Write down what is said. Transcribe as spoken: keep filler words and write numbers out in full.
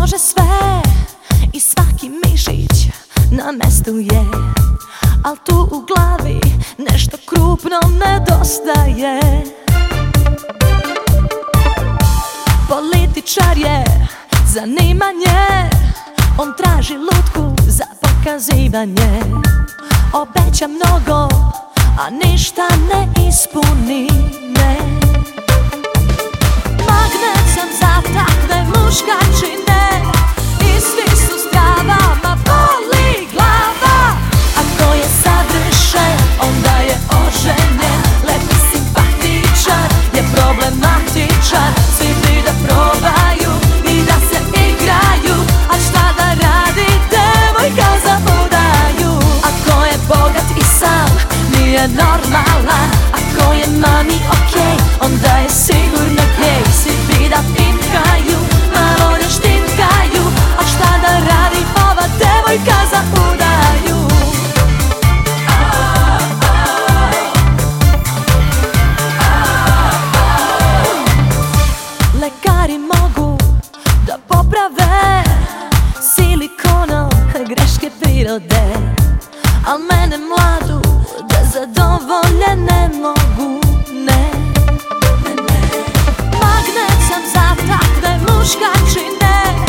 može sve i svaki mišić na mestu je, al tu u glavi nešto krupno nedostaje. Političar je zanimanje, on traži lutku za pokazivanje. Obeća mnogo, a ništa ne ispuni, ne. Magnet sam za takve muškačine i svi su zdrava, ma boli glava. Ako je savršen, onda je oženjen, lep i simpatičan, je problematičan. Svi bi da probaju i da se igraju, a šta da radi devojka za udaju? Ako je bogat i sam, nije normalan, ako je mami okej, onda je sigurno gej. Svi bi da pinkaju, malo da štinkaju, a šta da radi ova devojka za udaju? Lekari mogu da poprave silikonom greške prirode, al mene mladu da zadovolje ne mogu, ne. Magnet sam za takve muškačine